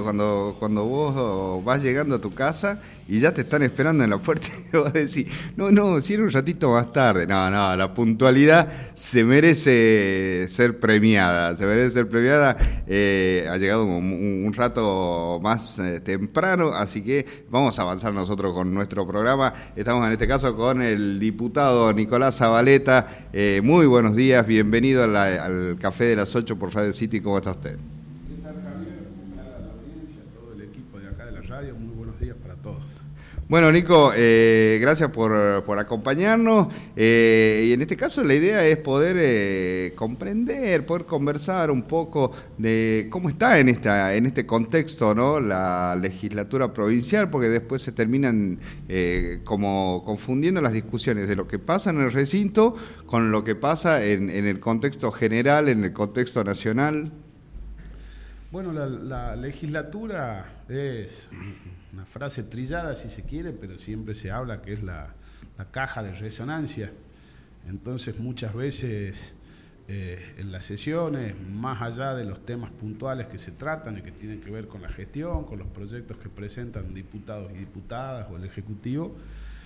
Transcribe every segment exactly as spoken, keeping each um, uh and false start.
cuando, cuando vos vas llegando a tu casa y ya te están esperando en la puerta y vos decís, no, no, si era un ratito más tarde. No, no, la puntualidad se merece ser premiada, se merece ser premiada. Eh, ha llegado un, un rato más eh, temprano, así que vamos a avanzar nosotros con nuestro programa. Estamos en este caso con el diputado Nicolás Zabaleta. Eh, muy buenos días, bienvenido a la, al Café de las ocho por Radio City. ¿Cómo está usted? ¿Qué tal, Javier? ¿Qué tal a la audiencia, a todo el equipo de acá de la radio? Muy buenos días para todos. Bueno, Nico, eh, gracias por, por acompañarnos. Eh, y en este caso la idea es poder eh, comprender, poder conversar un poco de cómo está en, esta, en este contexto, ¿no?, la legislatura provincial, porque después se terminan eh, como confundiendo las discusiones de lo que pasa en el recinto con lo que pasa en, en el contexto general, en el contexto nacional. Bueno, la, la legislatura es una frase trillada, si se quiere, pero siempre se habla que es la, la caja de resonancia. Entonces, muchas veces eh, en las sesiones, más allá de los temas puntuales que se tratan y que tienen que ver con la gestión, con los proyectos que presentan diputados y diputadas o el Ejecutivo,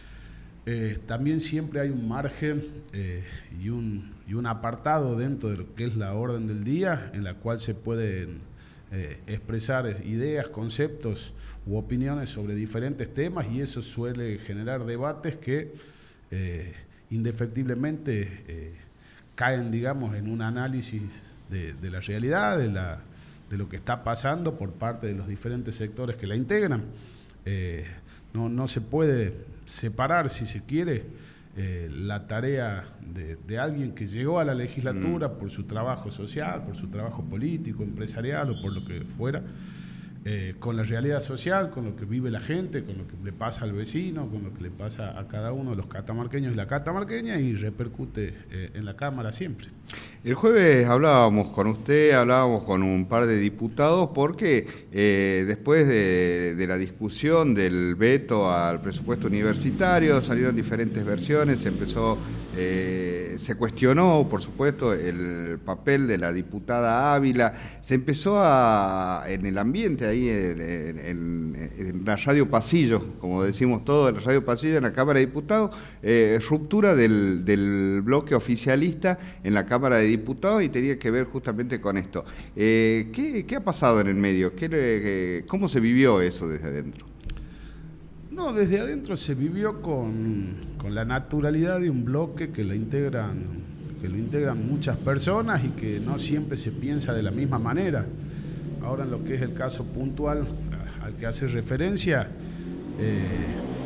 eh, también siempre hay un margen eh, y, un, y un apartado dentro de lo que es la orden del día, en la cual se pueden Eh, expresar ideas, conceptos u opiniones sobre diferentes temas, y eso suele generar debates que eh, indefectiblemente eh, caen, digamos, en un análisis de, de la realidad, de, la, de lo que está pasando por parte de los diferentes sectores que la integran. Eh, no, no se puede separar, si se quiere, Eh, la tarea de, de alguien que llegó a la legislatura mm. por su trabajo social, por su trabajo político, empresarial o por lo que fuera, eh, con la realidad social, con lo que vive la gente, con lo que le pasa al vecino, con lo que le pasa a cada uno de los catamarqueños y la catamarqueña, y repercute eh, en la Cámara siempre. El jueves hablábamos con usted, hablábamos con un par de diputados, porque eh, después de, de la discusión del veto al presupuesto universitario salieron diferentes versiones, se empezó, eh, se cuestionó, por supuesto, el papel de la diputada Ávila, se empezó a, en el ambiente ahí, en, en, en la radio pasillo, como decimos todos, en la radio pasillo en la Cámara de Diputados, eh, ruptura del, del bloque oficialista en la Cámara de Diputados, y tenía que ver justamente con esto. Eh, ¿qué, ¿Qué ha pasado en el medio? ¿Qué, eh, ¿Cómo se vivió eso desde adentro? No, desde adentro se vivió con, con la naturalidad de un bloque que lo integran, que lo integran muchas personas y que no siempre se piensa de la misma manera. Ahora, en lo que es el caso puntual al que hace referencia, eh,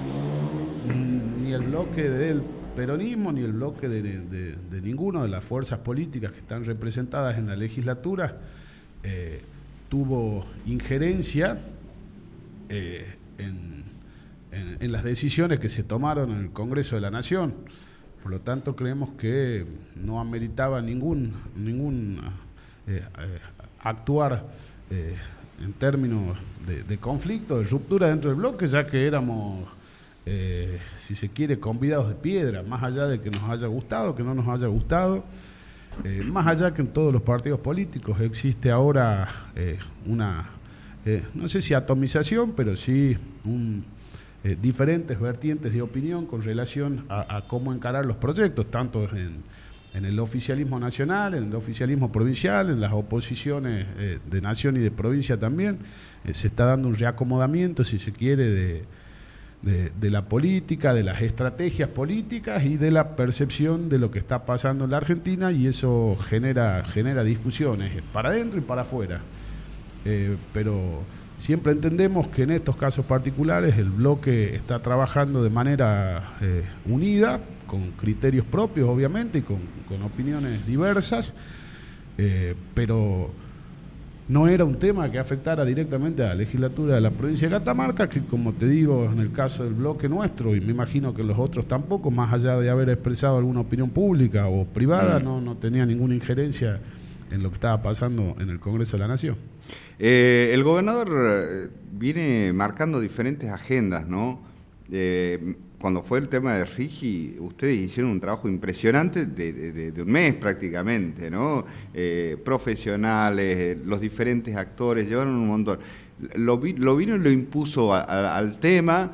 ni el bloque del peronismo ni el bloque de, de, de ninguna de las fuerzas políticas que están representadas en la legislatura eh, tuvo injerencia eh, en, en, en las decisiones que se tomaron en el Congreso de la Nación. Por lo tanto, creemos que no ameritaba ningún, ningún eh, eh, actuar eh, en términos de, de conflicto, de ruptura dentro del bloque, ya que éramos Eh, si se quiere, convidados de piedra, más allá de que nos haya gustado, que no nos haya gustado, eh, más allá que en todos los partidos políticos existe ahora eh, una, eh, no sé si atomización, pero sí un, eh, diferentes vertientes de opinión con relación a, a cómo encarar los proyectos, tanto en, en el oficialismo nacional, en el oficialismo provincial, en las oposiciones eh, de nación y de provincia también. Eh, se está dando un reacomodamiento, si se quiere, de De, de la política, de las estrategias políticas y de la percepción de lo que está pasando en la Argentina, y eso genera, genera discusiones para adentro y para afuera. Eh, pero siempre entendemos que en estos casos particulares el bloque está trabajando de manera eh, unida, con criterios propios obviamente y con, con opiniones diversas, eh, pero no era un tema que afectara directamente a la legislatura de la provincia de Catamarca, que, como te digo, en el caso del bloque nuestro, y me imagino que los otros tampoco, más allá de haber expresado alguna opinión pública o privada, no, no tenía ninguna injerencia en lo que estaba pasando en el Congreso de la Nación. Eh, el gobernador viene marcando diferentes agendas, ¿no? Eh, cuando fue el tema de Rigi, ustedes hicieron un trabajo impresionante de, de, de un mes prácticamente, ¿no? Eh, profesionales, los diferentes actores, llevaron un montón. Lo, vi, lo vino y lo impuso a, a, al tema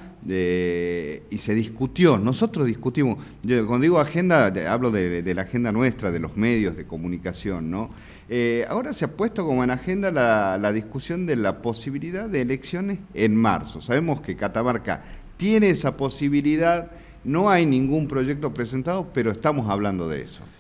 eh, y se discutió. Nosotros discutimos, yo cuando digo agenda, hablo de, de la agenda nuestra, de los medios de comunicación, ¿no? Eh, ahora se ha puesto como en agenda la, la discusión de la posibilidad de elecciones en marzo. Sabemos que Catamarca tiene esa posibilidad, no hay ningún proyecto presentado, pero estamos hablando de eso.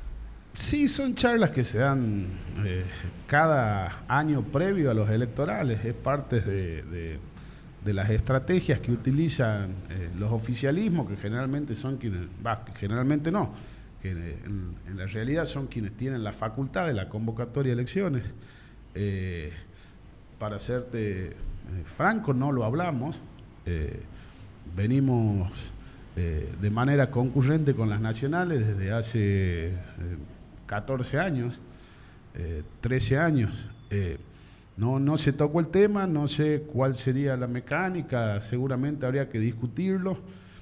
Sí, son charlas que se dan eh, cada año previo a los electorales, es parte de, de, de las estrategias que utilizan eh, los oficialismos, que generalmente son quienes, bah, que generalmente no, que en, en la realidad son quienes tienen la facultad de la convocatoria de elecciones. Eh, para serte eh, franco, no lo hablamos, eh, venimos eh, de manera concurrente con las nacionales desde hace eh, catorce años, eh, trece años. Eh, no, no se tocó el tema, no sé cuál sería la mecánica, seguramente habría que discutirlo.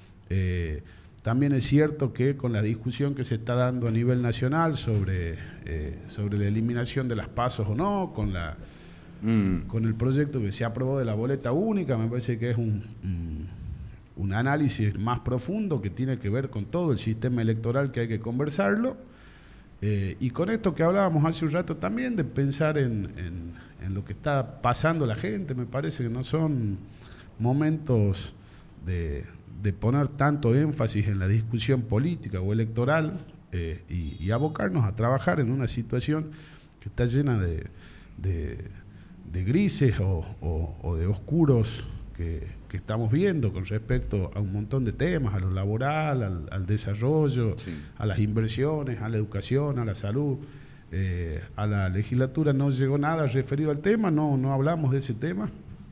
Eh, también es cierto que con la discusión que se está dando a nivel nacional sobre, eh, sobre la eliminación de las pasos o no, con, la, mm. con el proyecto que se aprobó de la boleta única, me parece que es un, un, un análisis más profundo que tiene que ver con todo el sistema electoral, que hay que conversarlo. Eh, y con esto que hablábamos hace un rato también, de pensar en, en, en lo que está pasando la gente, me parece que no son momentos de, de poner tanto énfasis en la discusión política o electoral eh, y, y abocarnos a trabajar en una situación que está llena de, de, de grises o, o, o de oscuros que, que estamos viendo con respecto a un montón de temas, a lo laboral, al, al desarrollo, sí. a las inversiones, a la educación, a la salud. Eh, a la legislatura no llegó nada referido al tema, no, no hablamos de ese tema.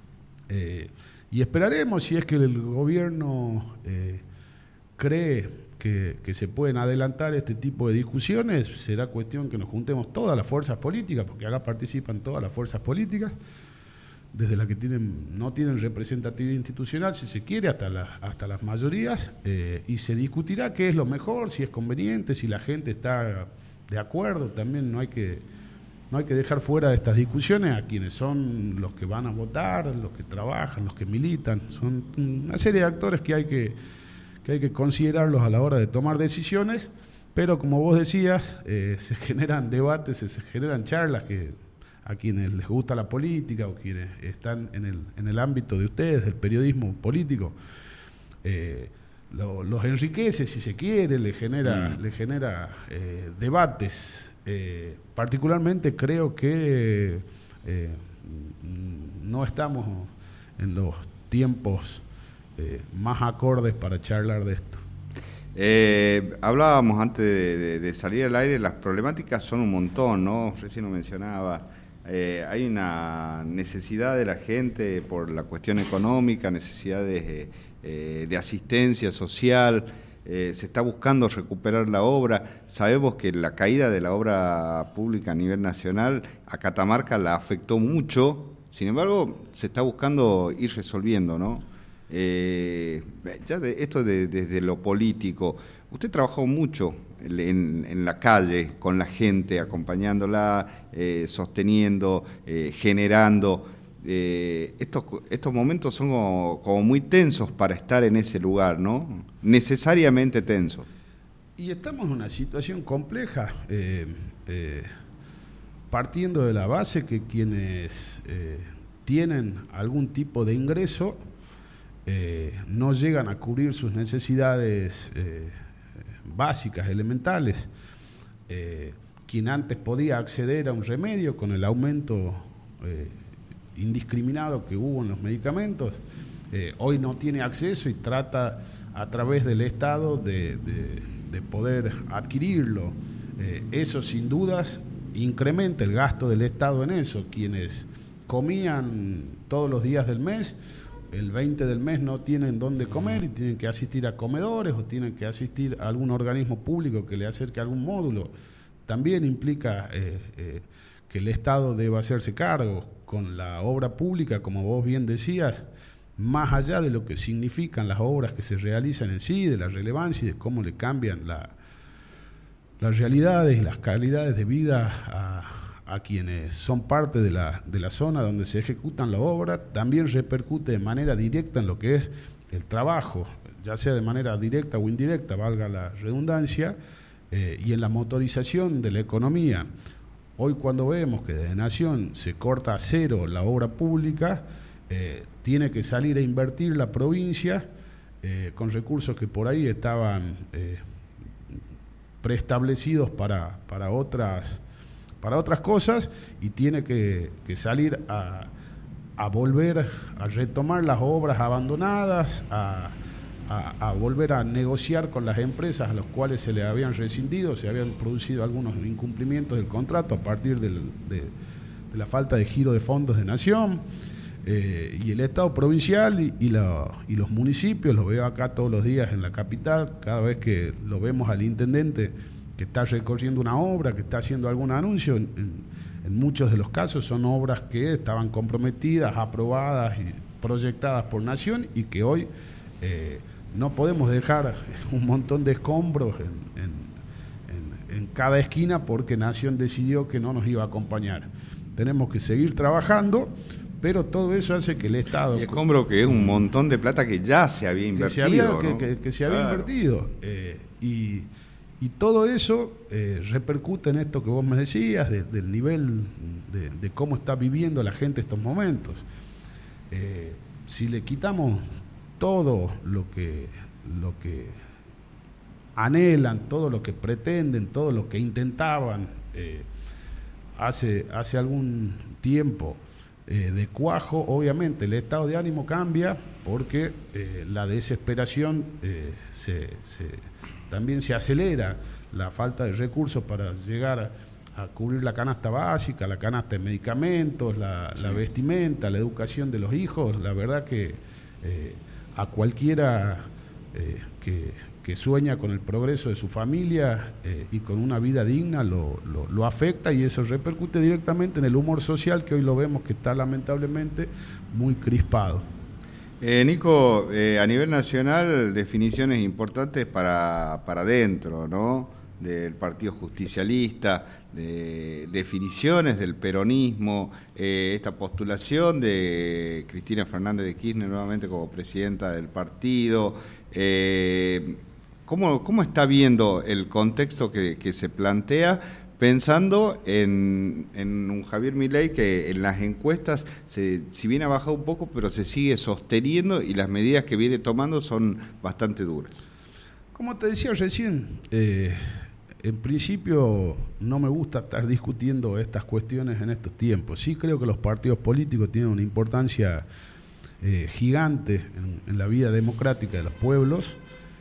Eh, y esperaremos, si es que el gobierno eh, cree que, que se pueden adelantar este tipo de discusiones, será cuestión que nos juntemos todas las fuerzas políticas, porque acá participan todas las fuerzas políticas, desde las que tienen, no tienen representatividad institucional, si se quiere, hasta, la, hasta las mayorías, eh, y se discutirá qué es lo mejor, si es conveniente, si la gente está de acuerdo. También no hay que, no hay que dejar fuera de estas discusiones a quienes son los que van a votar, los que trabajan, los que militan. Son una serie de actores que hay que, que, hay que considerarlos a la hora de tomar decisiones, pero como vos decías, eh, se generan debates, se, se generan charlas que a quienes les gusta la política o quienes están en el, en el ámbito de ustedes, del periodismo político, eh, lo, los enriquece, si se quiere, le genera, mm. le genera eh, debates. Eh, particularmente creo que eh, no estamos en los tiempos eh, más acordes para charlar de esto. Eh, hablábamos antes de, de, de salir al aire, las problemáticas son un montón, ¿no? Recién lo mencionaba. Eh, hay una necesidad de la gente por la cuestión económica, necesidades de, eh, de asistencia social, eh, se está buscando recuperar la obra. Sabemos que la caída de la obra pública a nivel nacional a Catamarca la afectó mucho, sin embargo se está buscando ir resolviendo, ¿no? Eh, ya de, esto de, desde lo político, usted trabajó mucho en, en la calle, con la gente, acompañándola, eh, sosteniendo, eh, generando. Eh, estos, estos momentos son como, como muy tensos para estar en ese lugar, ¿no? Necesariamente tensos. Y estamos en una situación compleja, eh, eh, partiendo de la base que quienes eh, tienen algún tipo de ingreso eh, no llegan a cubrir sus necesidades eh, básicas, elementales. Eh, quien antes podía acceder a un remedio con el aumento eh, indiscriminado que hubo en los medicamentos, eh, hoy no tiene acceso y trata a través del Estado de, de, de poder adquirirlo. Eh, eso sin dudas incrementa el gasto del Estado en eso. Quienes comían todos los días del mes, el veinte del mes no tienen dónde comer y tienen que asistir a comedores o tienen que asistir a algún organismo público que le acerque algún módulo. También implica eh, eh, que el Estado deba hacerse cargo. Con la obra pública, como vos bien decías, más allá de lo que significan las obras que se realizan en sí, de la relevancia y de cómo le cambian la, las realidades y las calidades de vida a, a quienes son parte de la, de la zona donde se ejecutan la obra, también repercute de manera directa en lo que es el trabajo, ya sea de manera directa o indirecta, valga la redundancia, eh, y en la motorización de la economía. Hoy cuando vemos que desde Nación se corta a cero la obra pública, eh, tiene que salir a invertir la provincia eh, con recursos que por ahí estaban eh, preestablecidos para, para, otras, para otras cosas, y tiene que, que salir a, a volver a retomar las obras abandonadas, a A, a volver a negociar con las empresas a las cuales se le habían rescindido, se habían producido algunos incumplimientos del contrato a partir del, de, de la falta de giro de fondos de Nación, eh, y el Estado provincial y, y, la, y los municipios, los veo acá todos los días en la capital, cada vez que lo vemos al intendente que está recorriendo una obra, que está haciendo algún anuncio, en, en, en muchos de los casos son obras que estaban comprometidas, aprobadas y proyectadas por Nación y que hoy eh, no podemos dejar un montón de escombros en, en, en, en cada esquina porque Nación decidió que no nos iba a acompañar. Tenemos que seguir trabajando, pero todo eso hace que el Estado... Y escombro que es un montón de plata que ya se había invertido. Que se había, ¿no? que, que, que se había claro. invertido. Eh, y, y todo eso eh, repercute en esto que vos me decías, de, del nivel de, de cómo está viviendo la gente estos momentos. Eh, si le quitamos todo lo que, lo que anhelan, todo lo que pretenden, todo lo que intentaban eh, hace, hace algún tiempo eh, de cuajo, obviamente el estado de ánimo cambia porque eh, la desesperación eh, se, se, también se acelera, la falta de recursos para llegar a, a cubrir la canasta básica, la canasta de medicamentos, la, sí. la vestimenta, la educación de los hijos, la verdad que eh, a cualquiera eh, que, que sueña con el progreso de su familia eh, y con una vida digna lo, lo, lo afecta, y eso repercute directamente en el humor social, que hoy lo vemos que está lamentablemente muy crispado. Eh, Nico, eh, a nivel nacional, definiciones importantes para, para dentro, ¿no?, del Partido Justicialista, de definiciones del peronismo, eh, esta postulación de Cristina Fernández de Kirchner nuevamente como presidenta del partido. Eh, ¿cómo, ¿Cómo está viendo el contexto que, que se plantea, pensando en, en un Javier Milei que en las encuestas, se, si bien ha bajado un poco, pero se sigue sosteniendo y las medidas que viene tomando son bastante duras? Como te decía recién, eh, en principio no me gusta estar discutiendo estas cuestiones en estos tiempos. Sí creo que los partidos políticos tienen una importancia eh, gigante en, en la vida democrática de los pueblos,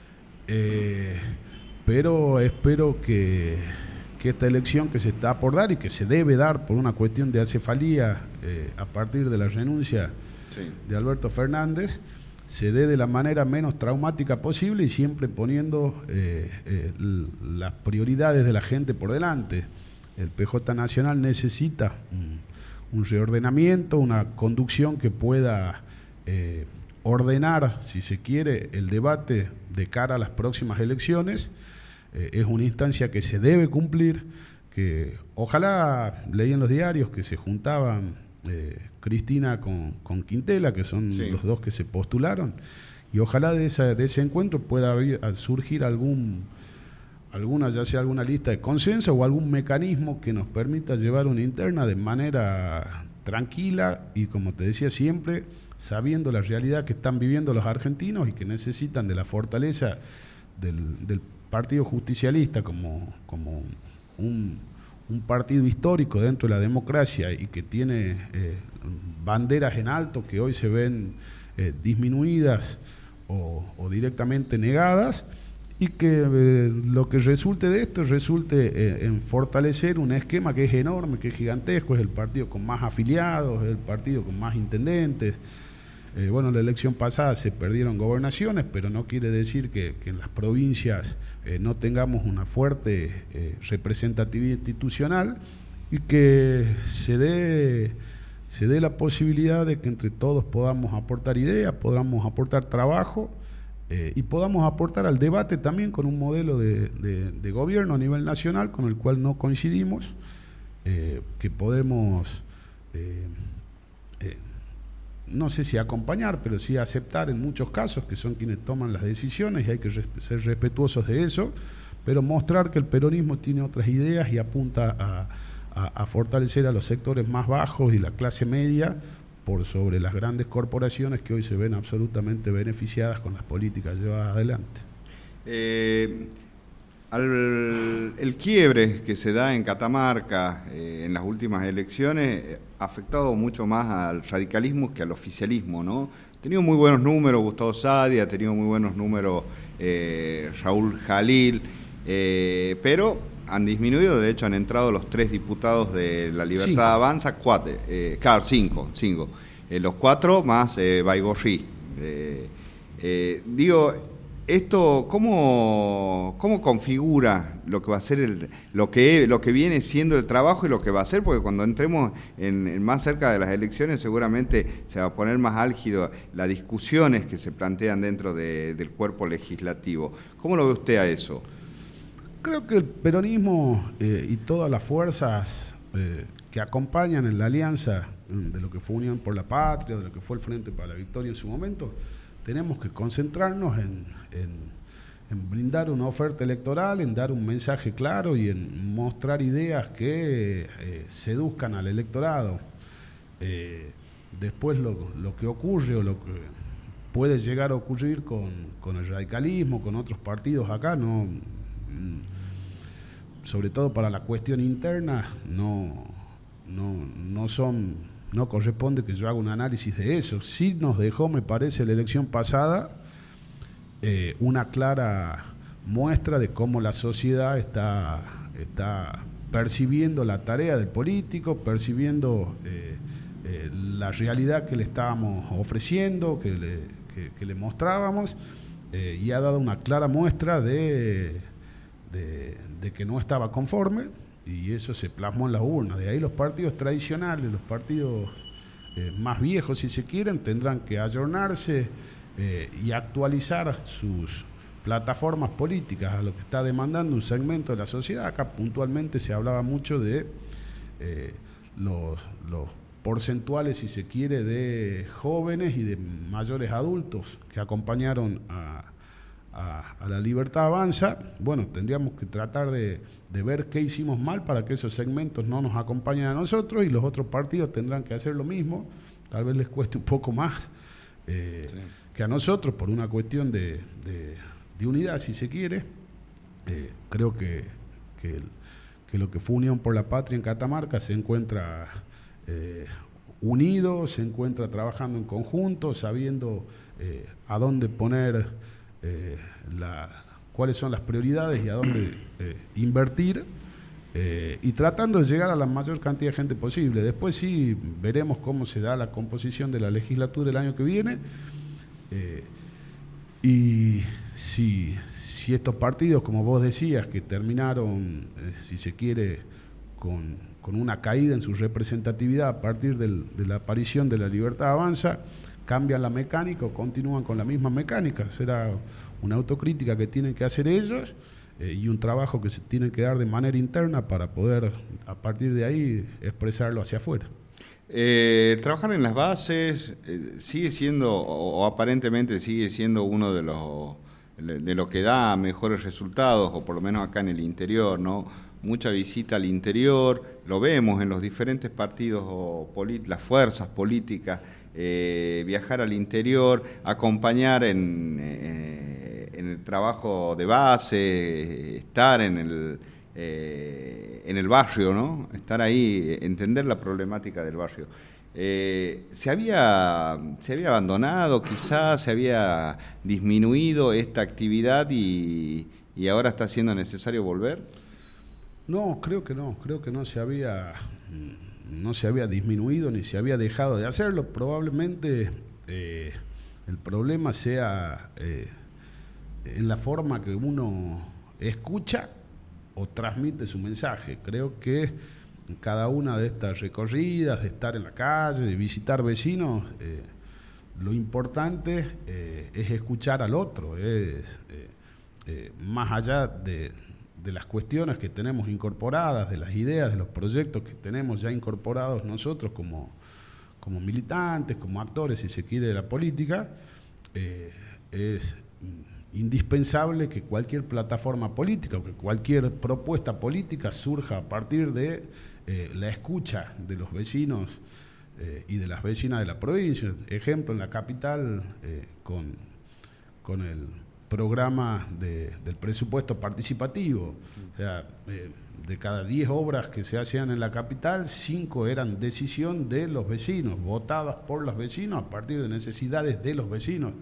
eh, pero espero que, que esta elección que se está por dar y que se debe dar por una cuestión de acefalía eh, a partir de la renuncia sí. de Alberto Fernández, se dé de la manera menos traumática posible y siempre poniendo eh, eh, las prioridades de la gente por delante. El P J Nacional necesita un, un reordenamiento, una conducción que pueda eh, ordenar, si se quiere, el debate de cara a las próximas elecciones. Eh, es una instancia que se debe cumplir, que ojalá, leí en los diarios que se juntaban Eh, Cristina con, con Quintela, que son sí. los dos que se postularon, y ojalá de, esa, de ese encuentro pueda haber, surgir algún alguna, ya sea alguna lista de consenso o algún mecanismo que nos permita llevar una interna de manera tranquila y, como te decía siempre, sabiendo la realidad que están viviendo los argentinos y que necesitan de la fortaleza del, del Partido Justicialista como, como un un partido histórico dentro de la democracia y que tiene eh, banderas en alto que hoy se ven eh, disminuidas o, o directamente negadas, y que eh, lo que resulte de esto resulte eh, en fortalecer un esquema que es enorme, que es gigantesco, es el partido con más afiliados, es el partido con más intendentes. Eh, bueno, en la elección pasada se perdieron gobernaciones, pero no quiere decir que, que en las provincias eh, no tengamos una fuerte eh, representatividad institucional, y que se dé, se dé la posibilidad de que entre todos podamos aportar ideas, podamos aportar trabajo eh, y podamos aportar al debate también con un modelo de, de, de gobierno a nivel nacional con el cual no coincidimos, eh, que podemos, eh, eh, no sé si acompañar, pero sí aceptar en muchos casos, que son quienes toman las decisiones y hay que res- ser respetuosos de eso, pero mostrar que el peronismo tiene otras ideas y apunta a A, a fortalecer a los sectores más bajos y la clase media por sobre las grandes corporaciones que hoy se ven absolutamente beneficiadas con las políticas llevadas adelante. Eh, al, el quiebre que se da en Catamarca eh, en las últimas elecciones eh, ha afectado mucho más al radicalismo que al oficialismo, ¿no? Ha tenido muy buenos números Gustavo Sadi, ha tenido muy buenos números eh, Raúl Jalil, eh, pero han disminuido, de hecho han entrado los tres diputados de La Libertad cinco. Avanza, cuatro, eh, claro, cinco, cinco. Eh, los cuatro más eh, Baigorri. Eh, eh, digo, esto, ¿cómo, ¿cómo configura lo que va a ser el, lo que lo que viene siendo el trabajo y lo que va a ser? Porque cuando entremos en, en más cerca de las elecciones seguramente se va a poner más álgido las discusiones que se plantean dentro de, del cuerpo legislativo. ¿Cómo lo ve usted a eso? Creo que el peronismo eh, y todas las fuerzas eh, que acompañan en la alianza de lo que fue Unión por la Patria, de lo que fue el Frente para la Victoria en su momento, tenemos que concentrarnos en, en, en brindar una oferta electoral, en dar un mensaje claro y en mostrar ideas que eh, seduzcan al electorado. Eh, después lo, lo que ocurre o lo que puede llegar a ocurrir con, con el radicalismo, con otros partidos acá, no... sobre todo para la cuestión interna, no, no, no son, no corresponde que yo haga un análisis de eso. Sí nos dejó, me parece, la elección pasada eh, una clara muestra de cómo la sociedad está, está percibiendo la tarea del político, percibiendo eh, eh, la realidad que le estábamos ofreciendo, que le, que, que le mostrábamos, eh, y ha dado una clara muestra de De, de que no estaba conforme, y eso se plasmó en las urnas. De ahí los partidos tradicionales, los partidos eh, más viejos, si se quieren, tendrán que ayornarse eh, y actualizar sus plataformas políticas a lo que está demandando un segmento de la sociedad. Acá puntualmente se hablaba mucho de eh, los, los porcentuales, si se quiere, de jóvenes y de mayores adultos que acompañaron a A, a La Libertad Avanza. Bueno, tendríamos que tratar de, de ver qué hicimos mal para que esos segmentos no nos acompañen a nosotros, y los otros partidos tendrán que hacer lo mismo. Tal vez les cueste un poco más eh, sí. que a nosotros, por una cuestión de, de, de unidad, si se quiere. Eh, creo que, que, el, que lo que fue Unión por la Patria en Catamarca se encuentra eh, unido, se encuentra trabajando en conjunto, sabiendo eh, a dónde poner Eh, la, cuáles son las prioridades y a dónde eh, invertir, eh, y tratando de llegar a la mayor cantidad de gente posible. Después sí veremos cómo se da la composición de la legislatura el año que viene, eh, y si, si estos partidos, como vos decías, que terminaron, eh, si se quiere, con, con una caída en su representatividad a partir del, de la aparición de La Libertad Avanza, cambian la mecánica o continúan con la misma mecánica. Será una autocrítica que tienen que hacer ellos eh, y un trabajo que se tienen que dar de manera interna para poder, a partir de ahí, expresarlo hacia afuera. Eh, trabajar en las bases eh, sigue siendo, o, o aparentemente sigue siendo uno de los de lo que da mejores resultados, o por lo menos acá en el interior, ¿no? Mucha visita al interior, lo vemos en los diferentes partidos o polit- las fuerzas políticas. Eh, viajar al interior, acompañar en, eh, en el trabajo de base, estar en el, eh, en el barrio, ¿no? Estar ahí, entender la problemática del barrio. Eh, ¿se había, se había abandonado, quizás se había disminuido esta actividad y, y ahora está siendo necesario volver? No, creo que no, creo que no se había... no se había disminuido ni se había dejado de hacerlo. Probablemente eh, el problema sea eh, en la forma que uno escucha o transmite su mensaje. Creo que en cada una de estas recorridas, de estar en la calle, de visitar vecinos, eh, lo importante eh, es escuchar al otro, es eh, eh, más allá de, de las cuestiones que tenemos incorporadas, de las ideas, de los proyectos que tenemos ya incorporados nosotros como, como militantes, como actores, si se quiere, de la política, eh, es indispensable que cualquier plataforma política o que cualquier propuesta política surja a partir de eh, la escucha de los vecinos eh, y de las vecinas de la provincia. Ejemplo, en la capital, eh, con, con el programa de, del presupuesto participativo. O sea, eh, de cada diez obras que se hacían en la capital, cinco eran decisión de los vecinos, votadas por los vecinos a partir de necesidades de los vecinos.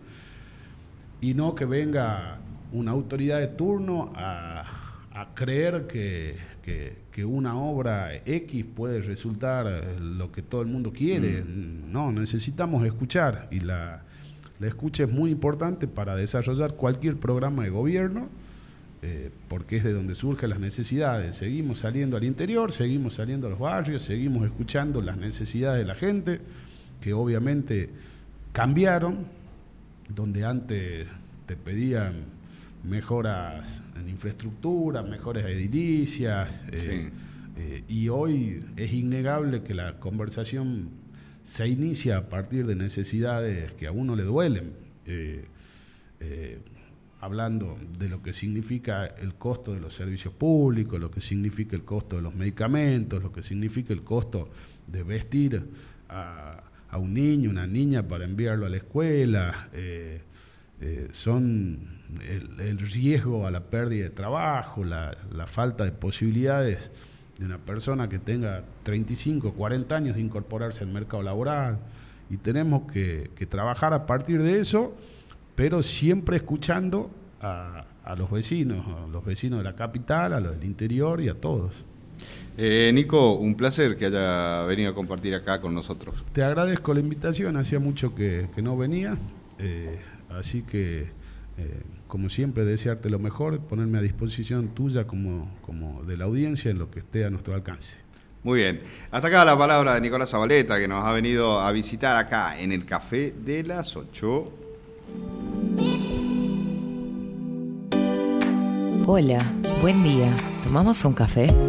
Y no que venga una autoridad de turno a, a creer que, que, que una obra X puede resultar lo que todo el mundo quiere. Mm. No, necesitamos escuchar, y la, la escucha es muy importante para desarrollar cualquier programa de gobierno, eh, porque es de donde surgen las necesidades. Seguimos saliendo al interior, seguimos saliendo a los barrios, seguimos escuchando las necesidades de la gente, que obviamente cambiaron. Donde antes te pedían mejoras en infraestructura, mejores edilicias, eh, sí. eh, y hoy es innegable que la conversación se inicia a partir de necesidades que a uno le duelen, eh, eh, hablando de lo que significa el costo de los servicios públicos, lo que significa el costo de los medicamentos, lo que significa el costo de vestir a a un niño, una niña para enviarlo a la escuela, eh, eh, son el, el riesgo a la pérdida de trabajo, la, la falta de posibilidades de una persona que tenga treinta y cinco, cuarenta años de incorporarse al mercado laboral, y tenemos que, que trabajar a partir de eso, pero siempre escuchando a, a los vecinos, a los vecinos de la capital, a los del interior y a todos. Eh, Nico, un placer que haya venido a compartir acá con nosotros. Te agradezco la invitación, hacía mucho que, que no venía, eh, así que, eh, como siempre, desearte lo mejor, ponerme a disposición tuya como, como de la audiencia en lo que esté a nuestro alcance. Muy bien, hasta acá la palabra de Nicolás Zabaleta, que nos ha venido a visitar acá en el Café de las ocho. Hola, buen día, ¿tomamos un café?